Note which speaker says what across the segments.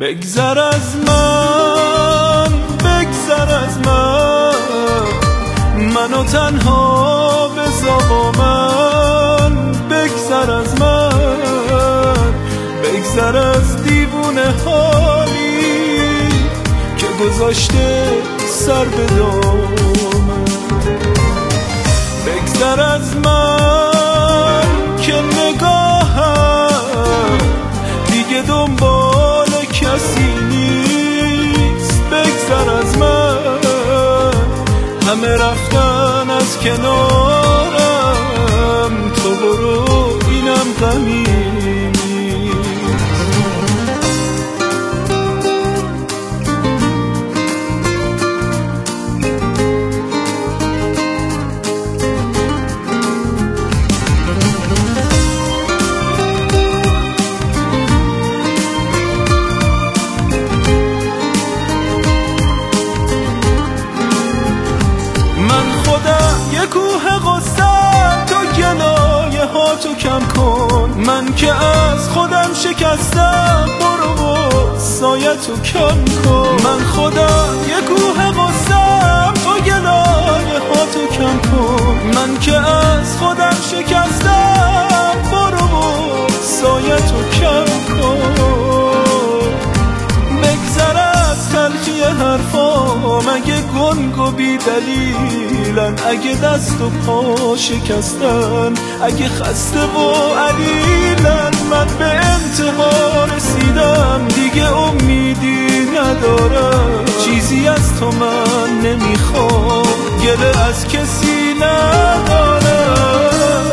Speaker 1: بگذر از من، بگذر از منو تنها بذار با من. بگذر از من، بگذر از دیوونه هایی که گذاشته سر به دامن. بگذر از من که نگاهم دیگه دنبال کسی نیست. بگذر از من، همه رفتن از کنارم، تو برو اینم غمی. یه کوه غصه تو گلایه ها تو کم کن. من که از خودم شکستم، برو و سایه تو کم کن. من خودم یه کوه غصه تو گلایه ها تو کم کن. من که از خودم شکستم، برو و سایه تو کم کن. بگذر از تلخی حرفام، اگه گنگ و بی دلیلن، اگه دست و پا شکستن، اگه خسته و علیلن. من به انتها رسیدم، دیگه امیدی ندارم، چیزی از تو من نمیخوام، گله از کسی ندارم.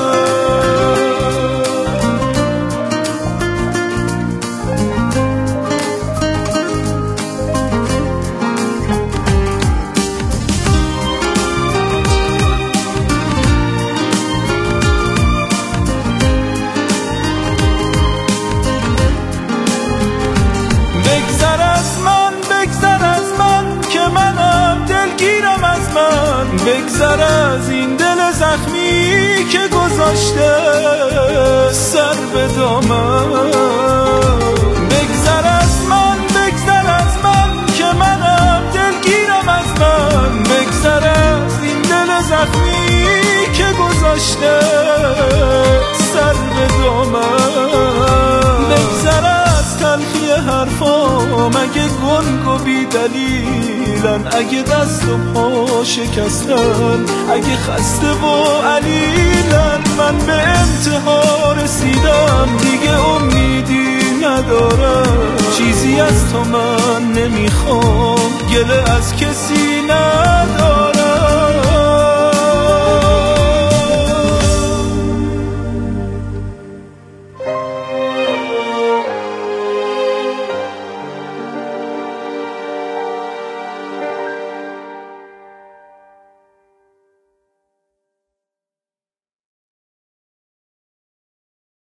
Speaker 1: بگذر از این دل زخمی که گذاشته سر به دامن. بگذر از من، بگذر از من که منم دلگیرم از من. بگذر از این دل زخمی که گذاشته سر به دامن. بگذر از تلخی حرفام، اگه گنگ و بی دلیلن، اگه دست و پا شکستن، اگه خسته و علیلن. من به انتها رسیدم، دیگه امیدی ندارم، چیزی از تو من نمیخوام، گله از کسی ندارم.